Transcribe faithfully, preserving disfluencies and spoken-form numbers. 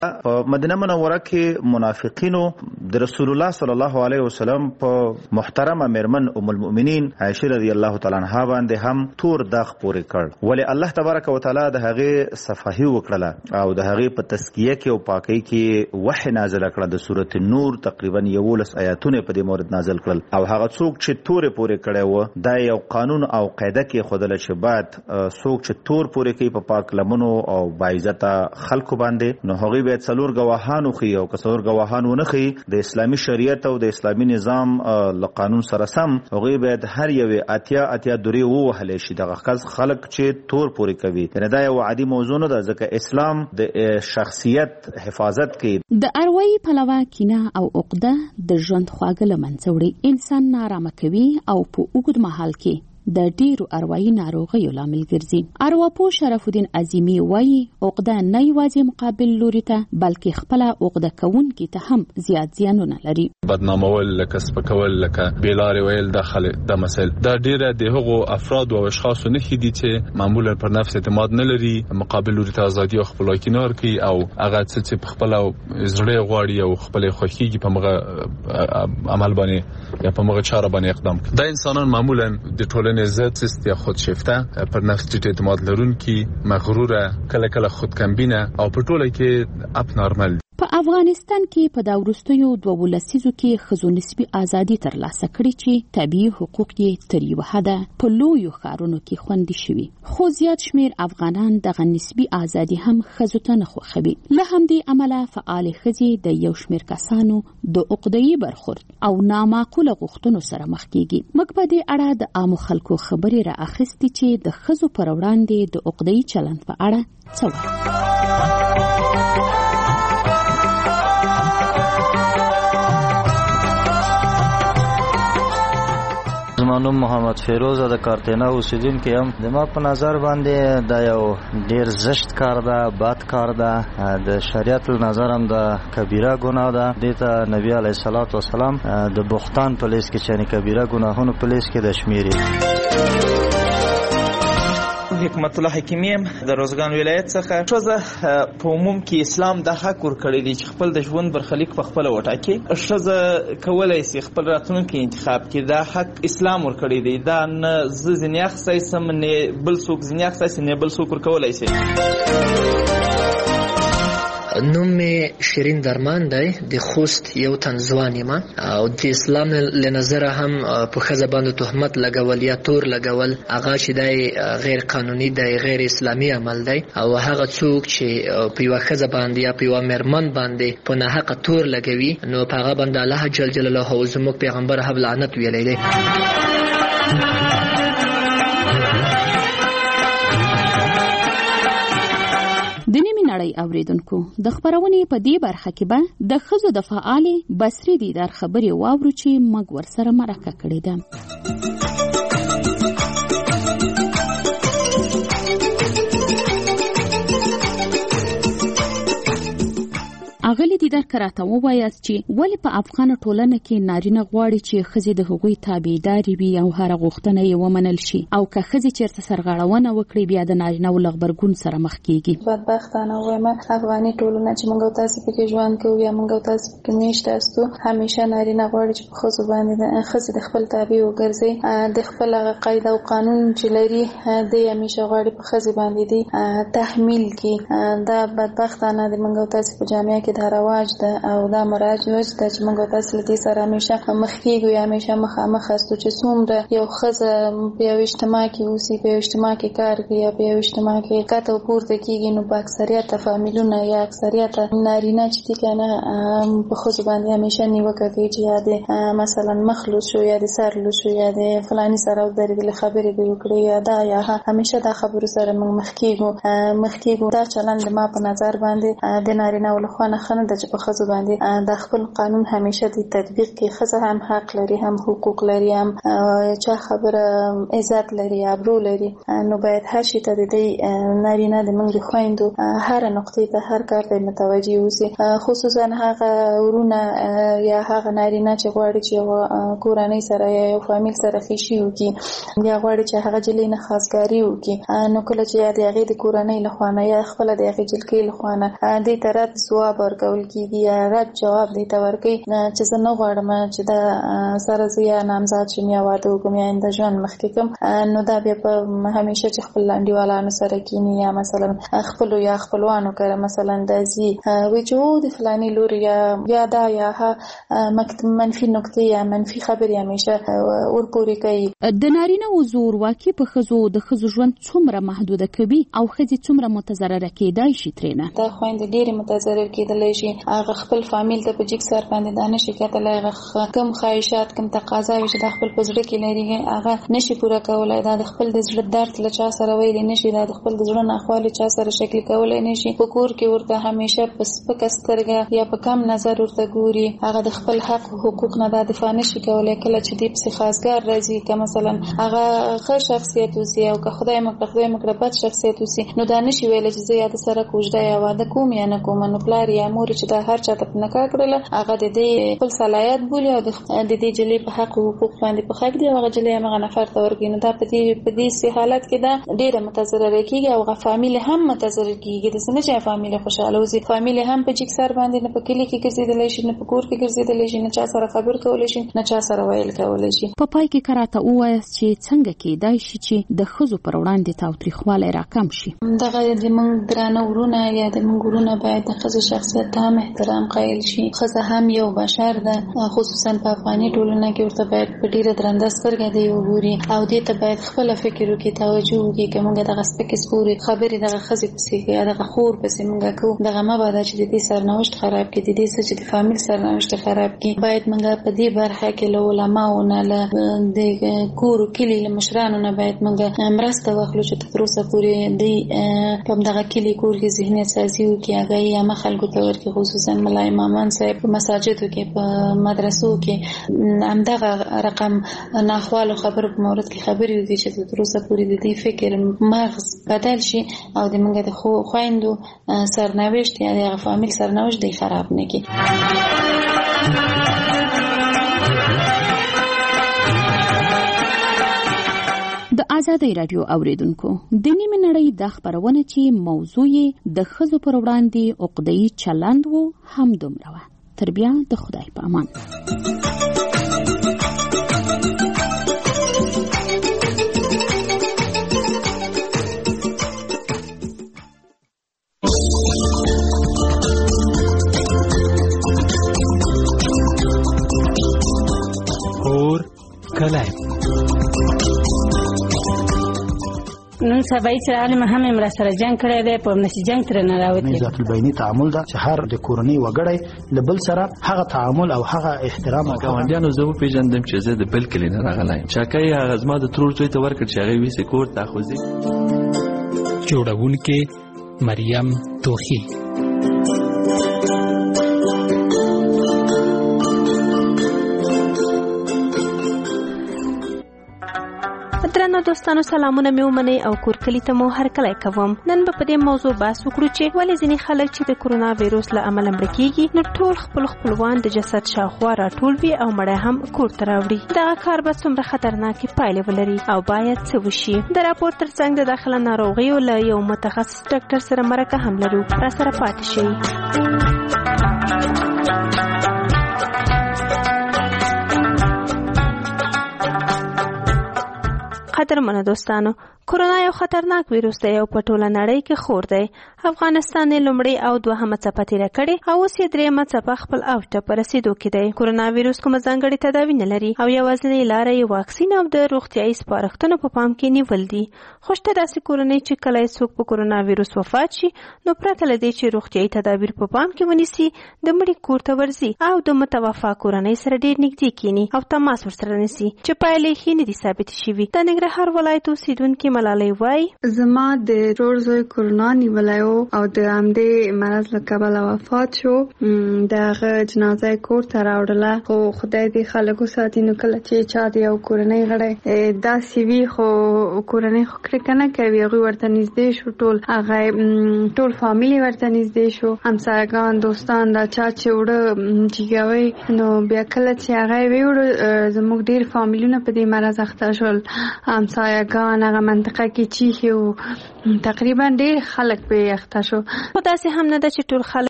په مدینه منوره کې منافقینو د رسول الله صلی الله علیه وسلم په محترمه میرمن ام المؤمنین عائشه رضی الله تعالی عنها باندې هم تور داغ پورې کړ، ولی الله تبارک وتعالى د هغه صفحه وکړه او د هغه په تزکیه کې او پاکۍ کې وحی نازل کړه. د سورته نور تقریبا یولس آیاتونه په دې مورد نازل کړل او هغه څوک چې تور پورې کړي و دا یو قانون او قاعده کې خودل چې بعد څوک چې تور پورې کوي په پاک لمنو او باعزته خلکو باندې نو هغه باید څلور گواهانو خي او څلور گواهانو نه خي د اسلامي شریعت او د اسلامي نظام له قانون سره سم هغه باید هر یو اتیا اتیا دوری ووهل شي. دغه خلک چې تور پورې کوي دا یو عادي موضوع نه ده، ځکه اسلام د شخصیت حفاظت کوي. د اروایي پلوه کینه او عقده د ژوند خواږه له منځه وړي، انسان نارامه کوي او په اوږد مهال کې د ډیرو اروایي ناروغیو لامل ګرځي. ارواپوه شرف الدین عظیمی وایي عقده نه یوازې مقابل لوري ته بلکې خپله عقده کوونکي ته هم زیات زیانونه لري. بدنامول، لکه سپکول، لکه بیلارې ویل د خلک د مسایل دا ډیره د هغو افراد او اشخاصو نښې دي چې معمولا پر نفس اعتماد نه لري، مقابل لوري ته ازادي او خپلواکي نه ورکوي او هغه څه چې په خپله زړه غواړي او خپلې خوښېږي په مغه عمل باندې یا په مغه چاره باندې اقدام کوي. دا انسانان معمولا د ټولنې ضد است یا خودشیفته، پر نفس ټیټ اعتماد لرونکي، مغروره، کله کله خودکمبینه او په ټوله کې اپ نارمل. په افغانستان کې په دا وروستیو دوه لسیزو کې ښځو نسبي ازادي ترلاسه کړې چې طبیعي حقوق یې تر یوه حده په لویو ښارونو کې خوندي شوي، خو زیات شمیر افغانان دغه نسبي ازادي هم ښځو ته نه خوښوي. له همدې امله فعالې ښځې د یو شمیر کسانو د عقده‌يي برخورد او نامعقوله غوښتنو سره مخ کېږي. موږ په دې اړه د عامو خلکو خبرې را اخیستې چې د ښځو پر وړاندې د عقده‌يي چلند په اړه څه وایي. زما نوم محمد فیروز د کارتینا اوسیدونکی یم. د ما په نظر باندې دا یو ډیر زشت کار ده، بد کار ده، د شریعت له نظر هم د کبیره ګناه ده. دې ته نبی علیه الصلاة والسلام د بهتان په لیست کې چې کبیره ګناهونو په لیست کې د شمیري. حکمت الله حکیمی د روزګان ولایت څخه. ښځه په عموم کې اسلام د حق ورکړی دی چې خپل د ژوند برخلیک په خپله وټاکي. ښځه کولی شي خپل راتلونکی انتخاب کړي، دا حق اسلام ورکړی دی. دا نه زه ځینې اخیستی سم، نه بل څوک ځینې اخیستی سي، نه بل څوک ورکولی شي. نوم می شیرین درمان دی، د خوست یو تن ځوان یم او د اسلام له نظره هم په ښځه باندې تهمت لګول یا تور لګول هغه چې دی غیر قانوني دی، غیر اسلامي عمل دی او هغه څوک چې په یوه ښځه باندې یا په یوه میرمن باندې په ناحقه تور لګوي نو په هغه باندې الله جل جلاله او زموږ پیغمبر هم لعنت ویلی دی. د نیمې نړۍ اوریدونکو، د خبرونې په دې برخه کې به د ښځو د فعالې بصري دیدار خبرې واورو چې موږ ورسره مرکه کړې ده. اغلی دیدار کراته ووایاست چې ولې په افغان ټولنه کې نارینه غواړي چې ښځې د هغوی تابعداري وي او هر غوښتنه یې ومنل شي، او که ښځې چېرته سرغړونه وکړي بیا د نارینه‌و له غبرګون سره مخ کېږي. بدبختانه وایم افغاني ټولنه چې موږ تاسو پکې ژوند کوو یا موږ تاسو پکې میشته استو، همیشه نارینه غواړي چې په ښځو باندې ښځې د خپل تابع وګرځي، د خپل هغه قاعده او قانون چې لري دی همیشه غواړي په ښځې باندې دی تحمیل کړي. دا بدبختانه د موږ تاسو په جامعه کې دا رواج ده او دا مراج وج ده چې موږ تاسو له دې سره همیشه مخ کېږو یا همیشه مخامخ استو چې څومره یو ښځه په یو اجتماع کې اوسي، په یو اجتماع کې کار کوي یا په یو اجتماع کې کته پورته کېږي، نو په اکثریت فامیلونه یا اکثریت نارینه چې دي که نه په ښځو باندې همیشه نیوکه کوي چې یا د مثلا مخ لوڅ شو یا د سر لوڅ شو یا د فلاني سره ودرېدلې خبرې دې وکړې یا دا یا همیشه دا خبرو سره موږ مخ کېږو مخ کېږو. دا چلند ما په نظر باندې د نارینه‌و له خوا نه ښه نه ده چې په ښځو باندې د خپل قانون همیشه د تطبیق کې ښځه هم حق لري، هم حقوق لري، هم چا خبره عزت لري، ابرو لري. نو باید هر شي ته د دې نارینه د موږ د خویندو هر نقطې ته هر کار ته متوجه اوسي، خصوصا هغه ورونه یا هغه نارینه چې غواړي چې کورنۍ سره یا یو فامیل سره خیشي وکړي یا غواړي چې هغه جلۍ نه خاصګاري وکړي، نو کله چې د هغې د کورنۍ له خوا نه یا خپله د هغې جلکۍ له خوا نه دې ته رد ځواب ورکول کېږي یا رد جواب دې ته ورکوي چې زه نه غواړم چې دا سره زه یا نامزاد شم یا واده وکړم یا آینده ژوند مخکې کړم، نو دا بیا په همیشه چې خپل انډیوالانو سره کینی یا مثلا خپلو یا خپلوانو کره مثلا دا ځي وایي چې او د فلاني لور یا یا دا یا منفي نکتې یا منفي خبرې همیشه ورپورې کوي. د نارینه زورواکي په ښځو د ښځو ژوند څومره محدوده کوي او ښځې څومره متضرره کېدای شي ترېنه؟ دا خویندې ډېرې متضرر کېدلی شي، هغه خپل فامیل ته په جګ سر باندې دا نشي کتلی، هغه کوم خواهشات کوم تقاضاوي چې دا خپل په زړه کې لري هغه نشي پوره کولی، دا د خپل د زړه درد له چا سره ویلی نشي، دا د خپل د زړه ناخوالې چا سره شکل کولی نشي. په کور کې ورته همیشه په سپکه سترګه یا په کم نظر ورته ګوري، هغه د خپل حق او حقوق نه دا دفاع نشي کولی. کله چې دې پسې خاصګار راځي که مثلا هغه ښه شخصیت اوسي او که خدای مکړه خدای مکړه بد شخصیت اوسي، نو دا نشي ویلی چې زه یا د سره کوژده یا واده کوم یا نه کوم. نو پلار یا مور چې دا هر چا ته په نکاح کړله هغه د دې خپل صلاحیت بولي او د دې جلۍ په حق او حقوق باندې په حق دی او هغه جلۍ همغه نفر ته ورکوي. نو دا په دې په دې حالت کې دا ډېره متضرره کېږي او هغه فامیل هم متضرر کېږي. داسې نه چې فامیل خوشحاله اوسي، فامیل هم په جګ سر باندې نه په کلي کې ګرځېدلی شي، نه په کور کې ګرځېدلی شي، نه چا سره خبر کولی شي، نه چا سره ویل کولی شي. په پای کې که راته ووایاست چې څنګه کېدای شي چې د ښځو پر وړاندې تاوتریخوالی راکم شي؟ دغه د موږ درانه ورونه یا د موږ ورونه باید د ښځو شخصیت ته هم احترام قایل شي. ښځه هم یو بشر ده، خصوصا په افغاني ټولنه کې ورته باید په ډېره درنده سترګه دی وګوري او دې ته باید خپله فکر وکړي، توجه وکړي. که موږ دغه سپکې سپورې خبرې دغه ښځې پسې یا دغه خور پسې موږ کوو، دغه مه باده چې د دې سرنوشت خراب کړي، د دې څه چې د فامیل سرنوشت خراب کړي. باید موږ په دې برخه کې له علماو نه له د کور و کلي له مشرانو نه باید موږ مرسته واخلو چې تر اوسه پورې دوی په همدغه کلي کور کې ذهنیت سازي وکړي، هغه عامه خلکو ته ورکړي، خصوصا ملا امامان صاحب په مساجدو کې په مدرسو کې همدغه رقم ناخوالو خبرو په مورد کې خبرې وکړي چې تر اوسه پورې د دې فکر مغز بدل شي او د موږ د خویندو سرنوشت یا د هغه فامیل سرنوشت دی خراب نه کړي. د آزادۍ راډیو اوریدونکو، د نیمې نړۍ دا خپرونه چې موضوع یې د ښځو پر وړاندې عقده‌یي چلند و همدومره وه. تر بیا د خدای په امان. اور کلی نن سبا چې عالم هم امر سره جنگ کړی دی، په نشي جنگ تر نه راوتی. ذات البینی تعامل دا چې هر د کورنۍ وګړی له بل سره هغه تعامل او هغه احترام او ګاونډیانو زه پیژندم چې زه د بل کلی نه راغلی چاکای هغه زما د ترور زوی ته ورکړ چې هغه ویسه کور ته خوځي. جوړونکې مریم توخی. درنو دوستانو سلامونه مې ومنئ او کور کلي ته مو هرکلی کوم. نن به په دې موضوع بحث وکړو چې ولې ځینې خلک چې د کرونا ویروس له امله مړه کېږي نو ټول خپل خپلوان د جسد شاوخوا راټول وي او مړی هم کور ته راوړي. دغه کار به څومره خطرناکې پایلې ولري او باید څه وشي؟ د راپور تر څنګ د داخله ناروغیو له یو متخصص ډاکټر سره مرکه هم لرو. راسره پاتې شئ. قدرمنو دوستانو، کرونا یو خطرناک ویروس دی او په ټوله نړۍ کې خور دی. افغانستان یې لومړی او دوهمه څپه تېره کړې او اوس یې درېیمه څپه خپل اوج ته په رسېدو کې دی. کرونا ویروس کومه ځانګړې تداوي نه لري او یوازینۍ لاره یې واکسین او د روغتیایي سپارښتنو په پام کې نیول دي. خو شته داسې کورنۍ چې کله یې څوک په کرونا ویروس وفات شي نو پرته له دې چې روغتیایي تدابیر په پام کې ونیسي د مړي کور ته ورځي او د متوفا کورنۍ سره ډېر نږدې کیني او تماس ورسره نیسي چې پایلې ښې نه دي ثابتې شوي. د ننګرهار ولایت اوسېدونکې ملالۍ وایي زما د ورور زوی کورونا نیولی و او د همدې مرض له کبله وفات شو. د هغه جنازه کور ته راوړله، خو خدای دې خلکو ساتي. نو کله چې چا د یو کورنۍ غړی داسې وي خو کورنۍ خو کرکه نه کوي، هغوی ورته نږدې شو، ټول هغه ټول فامیل ورته نږدې شو، همسایګان دوستان دا چا چې وړه جیګوي. نو بیا کله چې هغه یې ویوړو زموږ ډېر فامیلونه په دې مرض اخته شول، همسایګان هغه منطقه کې چیښې و، تقریبا ډېر خلک پرې اخته شو. خو داسې هم نه ده چې ټول خلک